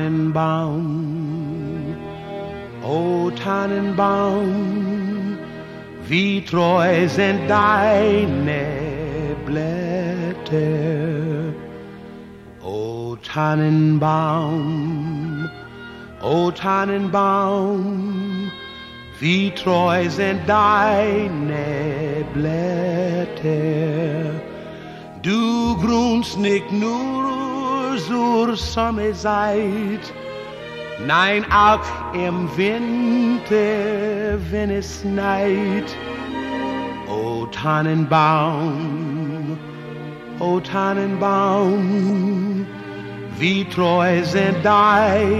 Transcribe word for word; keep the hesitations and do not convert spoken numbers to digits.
Tannenbaum, o Tannenbaum, wie treu sind deine Blätter. O Tannenbaum, o Tannenbaum, wie treu sind deine Blätter. Du grünst nicht nur zur Sommerzeit, nein, auch im Winter, wenn es schneit. O Tannenbaum, o Tannenbaum, wie treu sind deine